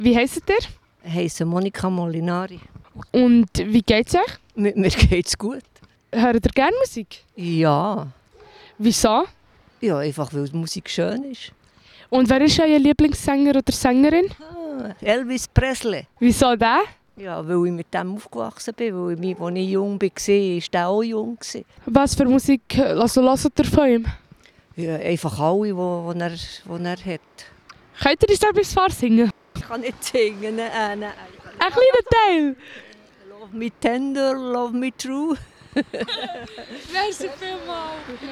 Wie heisst ihr? Ich heisse Monika Molinari. Und wie geht's euch? Mir geht's gut. Hört ihr gerne Musik? Ja. Wieso? Ja, einfach weil die Musik schön ist. Und wer ist euer Lieblingssänger oder Sängerin? Elvis Presley. Wieso der? Ja, weil ich mit dem aufgewachsen bin. Weil ich, als ich jung war, war der auch jung. Was für Musik hört ihr von ihm? Ja, einfach alle, die er hat. Könnt ihr uns etwas vorsingen? Ich kann nicht singen. Nein. Ein kleiner Teil! Love me tender, love me true. Merci vielmals!